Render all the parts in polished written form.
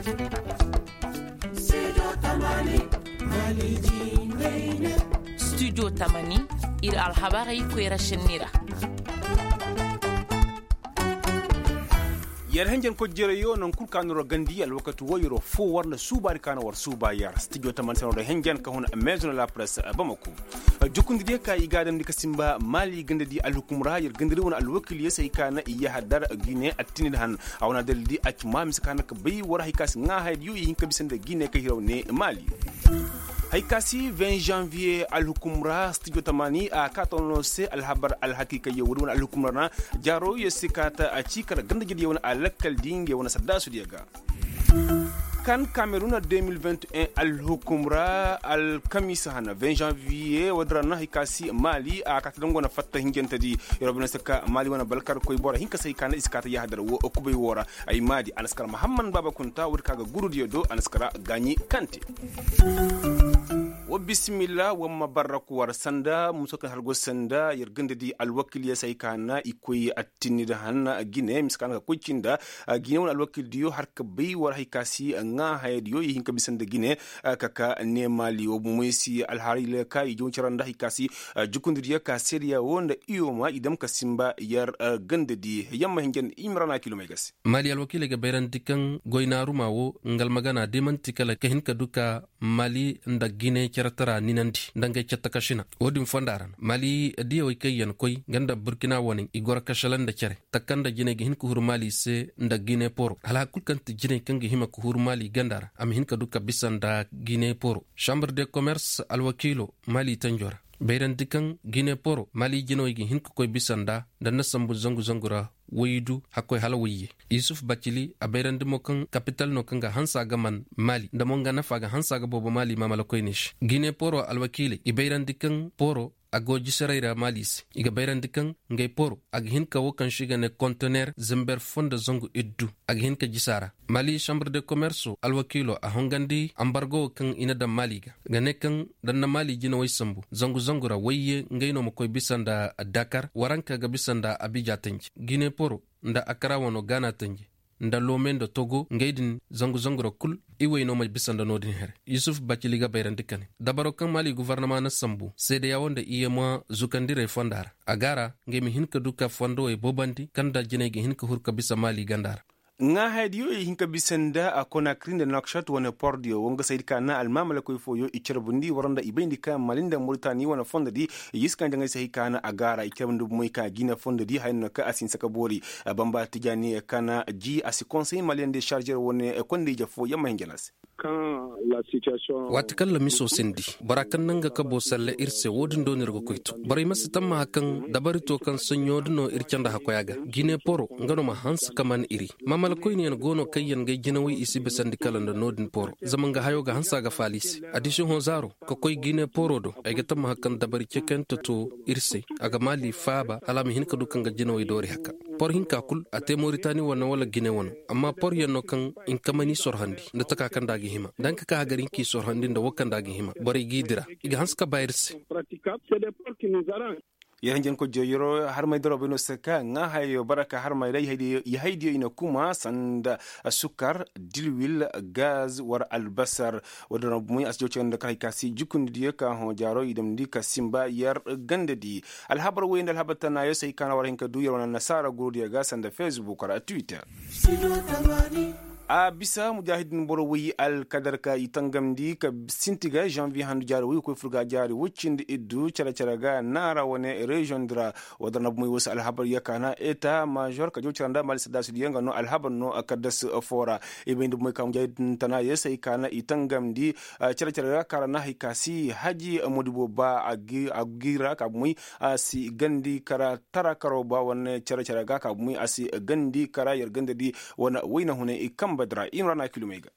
Studio Tamani ira alhabari kwera shenira. yar hanjan ko jere yo non kulkanuro gandi al wakati wayro fo warna subari kana war suba yar studio taman sanodo hanjan ka hon maison la presse bamako jukundi de ka igadam dika simba mali gandadi al hukumra yar gandiri won al wakil yesay kana iya hadar gine atini han awna daldi ak mamis kana ka bay war hikas nga hayd yu hin kabisande gine ka hirawne mali haykasi 20 janvier al-hukumra studio tamani a katono se al-habar al-hakika yewon al-hukumra na jaro yesikata a cikar ganda gidi yewon al-lakal dinge wona sadasu diga kan Cameroun 2021 al-hukumra al-kamisa hana 20 janvier wadrana haykasi mali a katadongo na fatta hingenta di yorobna saka mali wana balkar koy bora hinka sai kana iskata ya hadar wo okubay wora ay madi anaskar muhammad baba kunta wurkaga gurudi do anaskara ganyi kante wa bismillah wa mabarak war sanda musoka hargo sanda yergende di alwakil ya sai kana ikoy attini da hanna gine miskana ko cinda gine won alwakil diyo harka bay war haykasi nga haydiyo hinka bisanda gine kaka ne mali wo moysi alharila kai jonchiranda haykasi jukundiriya ka seriya wonda iyoma idam ka simba yar gande di yamma hingen imrana kilomegas mali alwakil ga bayran dikan goynaru mawo ngal magana demantikala ka hinka duka mali nda gine kiratara ninandi ndanga chatta kashina wodin fondaran mali diya way kayen koy ganda burkina wonin igor kashalan da kere takanda gine gi hin ko hur mali se nda gine poro hala kulkan gine kan gi hima ko hur mali gandara am hin ka duka bisanda gine poro chambre de commerce alwakilo mali tanjora bayran dikan gine poro mali gino gi hin ko koy bisanda da nasambu zangu zangura wayidu hakoy halawiye yusuf bacili a bayran dimokan capital no kanga hansa gaman mali da monga nafa ga hansa ga bobo mali mamala koynish gine poro alwakili i bayran dikan poro agoji saraira malis iga bayran dikan ngay poro ag hin ka wokan shiga ne conteneur zember fonda zongu iddu ag hin ka jisara mali chambre de commerce alwakilo a hongandi embargo kan ina da maliga ga nekan dan na mali jina way sambu zangu zangura waye ngay no makoy bisanda dakar waranka ga bisanda abija tanji gine poro nda akara wono gana tanji nda lomendo togo ngaydin zangu zangura kul iwe no may bisanda nodin here yusuf baciliga bayran dikane dabaro kan mali gouvernement na sambu sede yawonda iyema zukandire fondara agara ngemi hinka duka fondo e bobandi kanda jinegi hinka hurka bisa mali gandara nga haydiyo e hinka bisanda a Conakry da Nouakchott wana pordio wonga sayid kana almamala koy foyo icerbundi waranda ibendi ka malinda Mauritanie wana fonda di yiskan janga sayid kana agara icerbundi moy ka gina fonda di hayno ka asin saka bori bamba tijani kana ji asi conseil malien de charger wone konde jafo yamma hengelas wata kalla miso sindi barakan nanga ka bosalle irse wodin donir go koyto bari masitam ma hakan dabari to kan sonyo dino ircanda hakoyaga gine poro ngano ma hans kaman iri mamal koyni en gono kayyan gay ginawi isi be sandikala ndo nodin poro zamanga hayo ga hansa ga falis addition hozaro ko koy gine poro do ay gatam hakan dabari ceken to irse aga mali faba alami hin ka dukan ga ginawi dori haka por hin ka kul ate Mauritanie wana wala gine wono amma por yanno kan in kamani sorhandi da taka kan dagi hima dan ka garin ki sorhandi da wakan dagi hima bari gidira iga hanska bayirse yahanjen ko joyiro har may doro beno saka nga hayo baraka har may yahaydi ina kuma sanda sukar dilwil gaz war albasar wadana muy asjo cende kay kasi jukundi ka ho jaro idam di kasimba yar gandadi alhabar wayndal habatana yo say kana warenka du yorona nasara gurudi ga sanda Facebook or Twitter a bisa mujahidin boro wi al kadar ka itangamdi ka sintiga janvier handu jaro wi ko furga jari wuccinde iddu cara ga nara wone region dra wadana muy wos al habar yakana eta major ka jochanda mal sadasu yenga no al habar no akadas fora e bendu muy kam mujahidin tana yesay kana itangamdi cara ga karana hikasi haji modibo ba agira ka muy asi gandi kara tara karo ba wone cara ga ka muy asi gandi kara yar gandadi wona wayna hune ikam badra imrana kilomega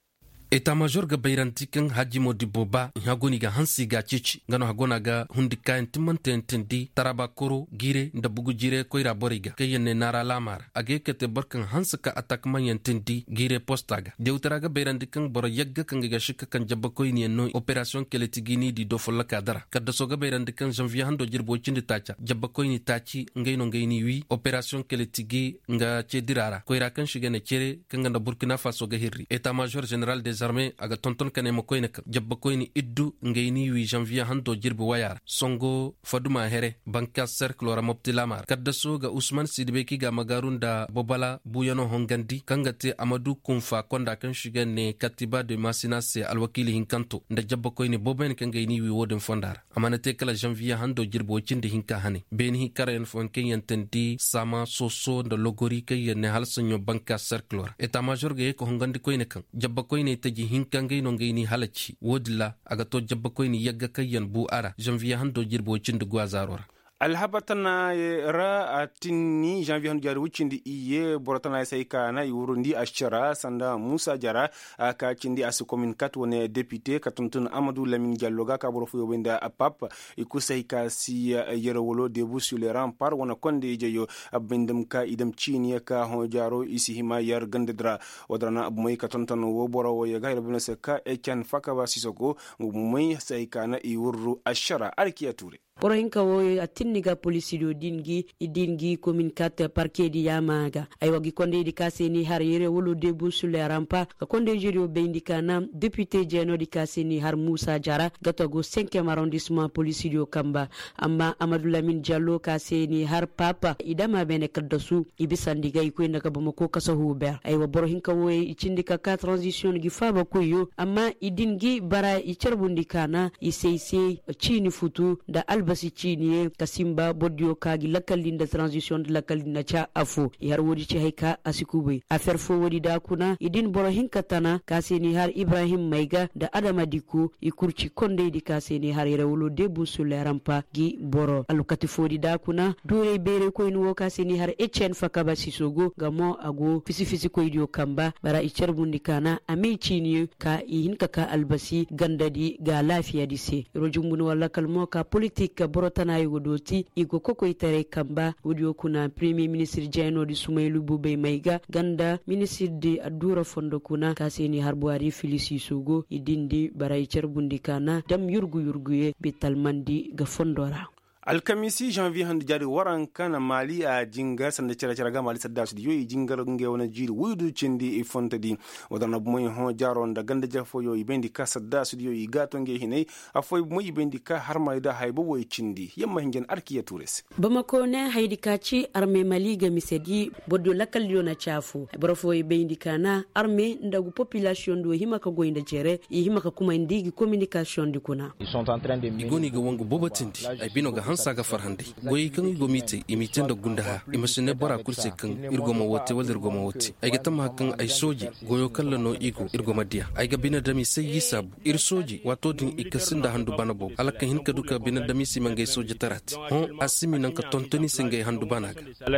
Eta major ga bayranti kan Haji Modibo Ba hagoni ga hansi ga cici gano hagona ga hundi kayan timmantentendi taraba koro gire da bugu jire koira boriga kayen nara lamar age kete barkan hansa ka atak manyan tendi gire postaga deutara ga bayranti kan boro yagga kan ga shika kan jabba koyni no operation keletigini di do folla kadara kadda so ga bayranti kan janvier hando jirbo cindi tacha jabba koyni tachi ngayni wi operation keletigi nga cedirara koira kan shiga ne cere kan ga Burkina Faso ga hirri eta major general des armées aga tonton kane mo koyne ka jabba koyni iddu ngayni 8 janvier hando jirbo wayar songo faduma here banka cercle wara mopti lamar kadda so ga Ousmane Sidibé ki ga magarunda bobala buyano hongandi kangate Amadou Kumfa konda kan shiga ne katiba de Masina se alwakili hinkanto nda jabba koyni boben kan ngayni wi woden fondar amanate kala janvier hando jirbo cinde hinka hane ben hi karen fon kenyan tendi sama soso nda logori kayen ne halsanyo banka cercle wara eta major ga ko hongandi koyne kan jabba koyne taji hinka ngayno ngayni halachi wodilla aga to jabba koyni yagga kayen bu ara janvier hando jirbo cinde gwazarora alhabatana ra atinni janvier hanu jari wucindi iye borotana sayka na yurundi ashara sanda Musa Jara ka cindi as commune 4 wone député katuntun Amadou Lamine Diallo ga ka borofu yobenda apap ikusayka si yerewolo debu sur les remparts wona konde jeyo abendem ka idam chini ka hon jaro isi hima yar gandedra wadrana abmoy katuntun wo borowo ye ga rebna se ka echan fakaba sisoko moy sayka na iwuru ashara arkiya Touré poro hinka wo atinniga polisido dingi commune 4 parquet di yamaga ay wagi konde di kaseni har yere wolo debu sur les remparts ka konde jeri bendi kana député jeno di kaseni har Musa Jara gatogo 5e arrondissement polisido kamba amma Amadou Lamine Diallo kaseni har papa idama bene kaddasu ibisandiga iko ndaka bamako kasa huber ay wa boro hinka wo icindika ka transition gi faba koyo amma idingi bara icerbundi kana iseise chini futu da albasi chini kasimba bodio kagi lakalinda transition de lakalinda cha afo yar wodi ci hayka asikube affaire fo wodi da kuna idin boro hinkatana kaseni har Ibrahim Maiga da Adama Diko ikurci konde di kaseni har rewlo debu sur les remparts gi boro alukati fodi da kuna dore bere ko inu kaseni har Etienne Fakaba Sisogo gamo ago fisi ko idio kamba bara icerbundi kana ame chini ka hinka ka albasi gandadi ga lafiya dise rojumbunu wala kalmo ka politique ka borotana yugo doti igo koko itare kamba wodio kuna premier ministre Jeno di Soumaïlou Boubé Maiga ganda ministre de Adura Fondo kuna kaseni harbuari Filisi Sogo idindi barai cerbundi kana dam yurguye betalmandi ga fondora alkamisi janvier hande jari waran kana mali a jingar sanda cera ga mali sadda su yoyi jingar nge wona jiri wudu cindi e fontadi wadana moy hon jaron da ganda jafo yoyi bendi ka sadda su yoyi gato nge hinay afoy moy bendi ka har mayda haybo woy cindi yamma hingen arkiya Touré bamako ne haydi kaci arme mali ga misedi boddo lakal yona chafu brofo e bendi kana arme ndagu population do himaka goynda jere e himaka kuma ndigi communication dikuna igoni ga wangu bobatindi ay bino ga hansa ga farhande goyi kan gomite imiten da gundaha imasine bara kurse kan irgoma wote wal irgoma wote ay gatam hakan ay soji goyo kala no igo irgoma dia ay ga bina dami sai yisabu ir soji wato din ikasin da handu bana bo alakan hinka duka bina dami simangay soji tarat hon asimi nan ka tontoni singay handu bana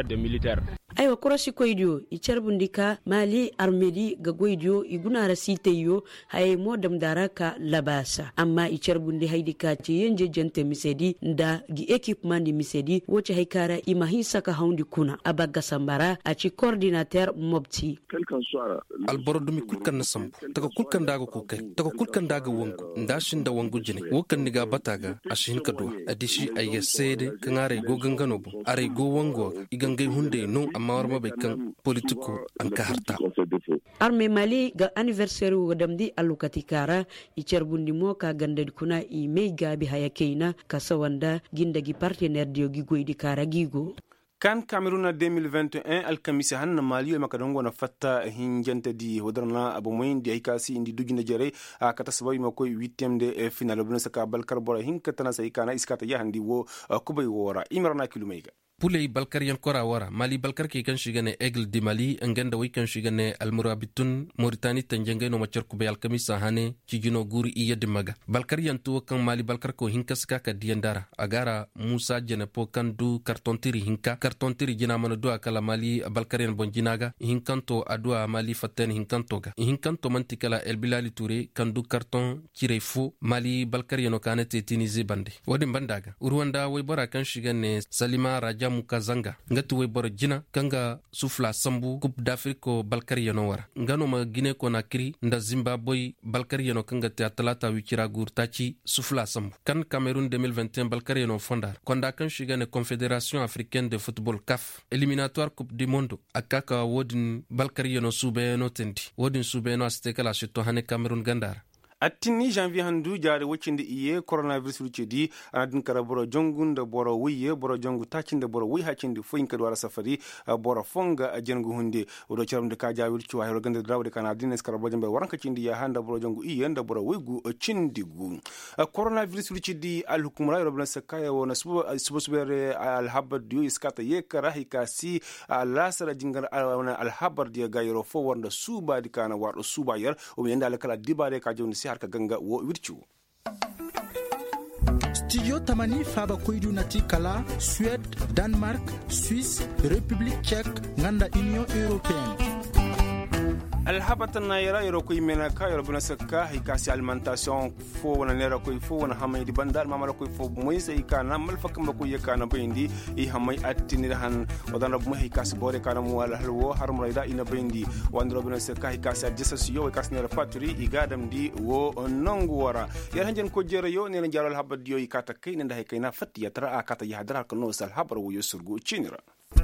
ga aywa korosi koydio icarbundika mali armedi ga goydio iguna rasiteyo hay modam daraka labasa amma icarbundi haydika ci yenje jente misedi nda gi equipement di misedi woce haykara imahisa ka haundi kuna abaga sambara aci coordinateur mobti alborodumi kulkan nasam taka kulkan daga kokai taka kulkan daga wangu ndashin da wangu jine wokan niga bataga ashin kadwa adishi ayya sede kangare go gangano bo are go wango igangai hunde no amma warma be kan politiko an ka harta arme mali ga anniversaire wo damdi alukatikara icerbundi mo ka gandad kuna i mei gabi hayakeina kasawanda gindagi partenaire diogi goydi kara gigo kan Cameroun 2021 alkamisi hanna mali makadongo na fatta hinjanta di hodarna abu moyin di aikasi indi dujina jere kata sababi mako 8e de final bun saka balkar bora hinkata na sai kana iskata ya handi wo kubai wora imarna kilumaiga pulei balkar yankora wara mali balkar ke kan shiga ne aigle di mali nganda wai kan shiga ne almurabitun mauritani tanjanga no macar kube alkamisa hane cigino guri iya dimaga balkar yantu kan mali balkar ko hinka ska ka diandara agara musa jenepo kan du kartontiri hinka kartontiri jina mana do akala mali balkar yan bonjinaga hinkanto adua mali faten hinkantoga hinkanto mantikala elbilali touré kan du karton kirefo mali balkar yano kanete tinize bande wodi bandaga urwanda wai bara kan shiga ne salima raja mukazanga ngatu wai bara jina kanga sufla sambu coupe d'afrique balkar yano wara ngano ma gine konakri nda zimbabwe balkar yano kanga te atlata wikira gurtachi sufla sambu kan cameroun 2021 balkar yano fondar konda kan shiga ne confédération africaine de football CAF éliminatoire coupe du monde akaka wodin balkar yano subeno tendi wodin subeno astekala shito hane cameroun gandara attini janvier handu jaade woccinde iye coronavirus lucedi anadin kara boro jongunda boro wiye boro jongu tacinde boro wi haccinde foyin kadi wara safari boro fonga jengu hunde odo charamde ka jawil ci wahiro gande drawde kana dines kara bojambe waranka cindi ya handa boro jongu iye nda boro wigu cindigu coronavirus lucedi al hukumra robna sakaya wona subere al habad dio iskata yekara hikasi lasara jingar al habar dia gayro fo wonda suba dikana wardo suba yar o yenda al kala dibade ka joni harka ganga wo wircu studio tamani faba koydu nati kala Suède, Danemark, Suisse, République tchèque nganda Union européenne alhabatan na yara yaro koy mena ka yaro bana sakka hikasi alimentation fo wana nera koy fo wana hamay di bandar mamala koy fo moy sey kana mal fakam ko yekana bayndi i hamay attinir han wadana bu hikasi bore kana mu wala halwo harum rayda ina bayndi wandro bana sakka hikasi adjessas yo hikasi nera patri i gadam di wo nongu wara yar hanjen ko jere yo ne jaro alhabad yo ikata kay nda hay kayna fatti yatra akata yahdara ko no sal habar wo yusurgu chinira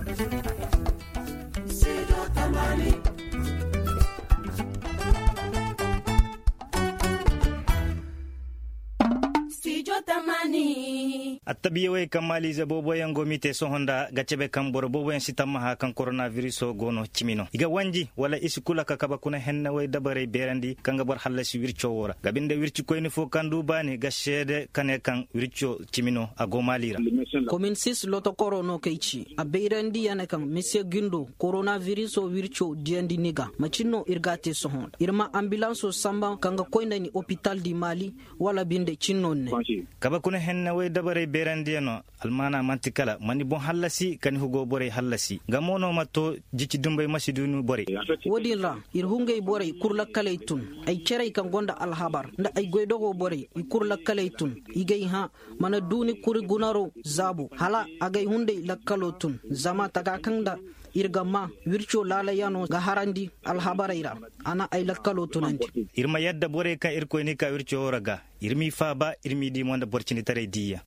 attabiyewe kamali ze bobo yango mite so honda gacebe kam boro bobo en sitama ha kan coronavirus o gono cimino iga wanji wala isikula ka kaba kuna henna way dabare berandi kanga bor halasi wircho wora gabinde wirci koyni fo kandu bani gashede kane kan wircho cimino agomalira commune 6 loto corono keichi a berandi yana kan monsieur gundo coronavirus o wircho diandi niga macino irgate so honda irma ambulance o samba kanga koyna ni hôpital di mali wala binde cinnonne kaba kuna henna way dabare berandiyano almana mantikala mani bon hallasi kan hugo bore hallasi gamono matto jici dumbay masidunu bore wodinra ir hungay bore kurla kalaytun ay cerey kan gonda alhabar nda ay goydogo bore i kurla kalaytun igay ha mana duni kuri gunaro zabu hala agay hunde lakkalotun zama taga kanda irgamma wircho lala yano ga harandi alhabaraira ana ay lakkalotunanti irma yadda bore ka irkoyni ka wircho raga irmi faba irmi di monda borcini tare diya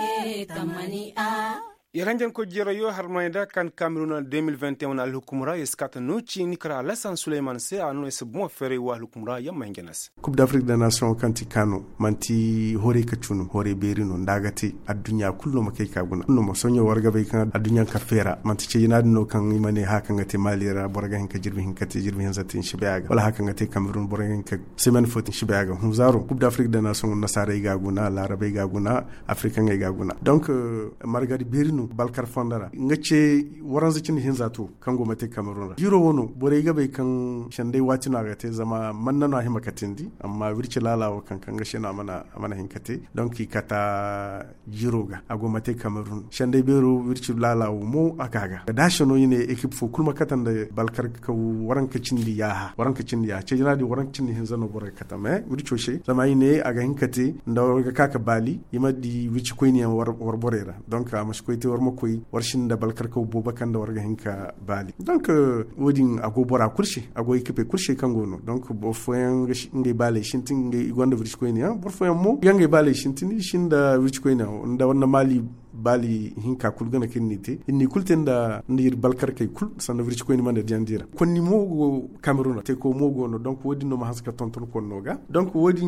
tamani a yaranjan ko jira yo harmayda kan Cameroun 2021 al hukumra iskata nuchi nikra Alassane Souleymane se anu es bon fere wa hukumra yamma ngenas Coupe d'Afrique des Nations kanti kano manti hore kachunu hore berino ndagati adunya kullu makai kaguna kullu mo sonyo warga be kan adunya ka fera manti ce yana no kan imane hakan ngate malira borga hin ka jirbi hin kate jirbi hin zatin shibaga wala hakan ngate Cameroun borga hin ka semaine fotin shibaga hunzaro Coupe d'Afrique des Nations nasara gaguna larabe gaguna africain gaguna donc margadi berino balkar fondara ngace waranzu cin hinzato kango mate Cameroun jiro wono bore ga bai kan shandai watina ga te zama mannano a himakatindi amma wirci lalawa kan kan gashe na mana hinkate donc kata jiro ga ago mate Cameroun shandai bero wirci lalawa mo akaga da dashano yine equipe fo kulma katan da balkar ka waranka cindi ya ce jina di waranka cindi hinzano bore kata me wirci she zama yine aga hinkate nda warga kaka bali yima di wirci koyni war borera donc amash koyte war koy warshin da balkar ka bobakan da warga hinka bali donc wodin ago bora kurshi ago equipe kurshi kangono donc bo foyan ngai bale shintin ngai gonda virch koyni ha bo foyan mo yangai bale shintin shinda virch koyni nda wonna mali bali hinka kulgana kennite inni kulten da ndir balkar kay kul sanna virch koyni mande diandira konni mogo Cameroun te ko mogo no donc wodin no ma haska tonton konnoga donc wodin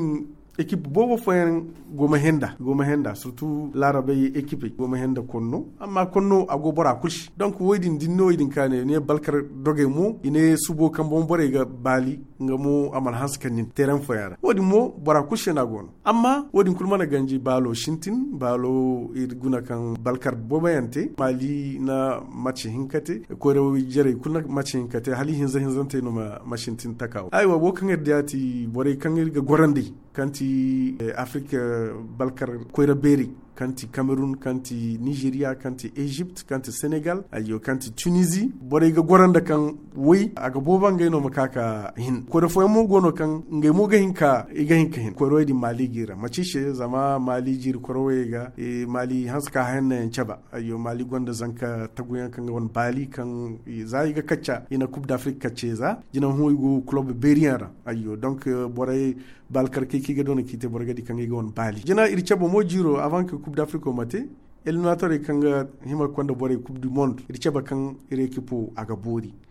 équipe bobo foyen goma henda surtout larabe équipe goma henda konno amma konno ago bora kulshi donc woydin dinno woydin kane ne balkar doge mo ine subo kan bon bore ga bali ngamo amal hanskanin terrain foyara wodi mo bora kulshi na gon amma wodin kulmana ganji balo shintin balo irguna kan balkar bobayante mali na match hinkate ko rew jere kulna match hinkate hali hinzante no ma shintin takaw aywa wo kan erdati bore kan irga gorandi kanti Afrique balkar koyra beri kanti Cameroun kanti Nigeria kanti Egypte kanti Senegal ayo kanti Tunisie bore ga goranda kan woy aga boba ngay no makaka hin ko refo mo gono kan ngay mo ga hinka hin ko roydi Mali gira macishe zama Mali jir ko royga Mali hanska hanne chaba ayo Mali gonda zanka taguyan kan won Bali kan zai ga kacca ina Coupe d'Afrique kacceza jina hoygo club beriara ayo donc bore balkar ki ga don kite bore ga di kan ga won Bali jina iri chabo mo jiro avant que Coupe d'Afrique au maté eliminatoire kanga hima kwanda bore Coupe du Monde iri chaba kan iri equipo aga bori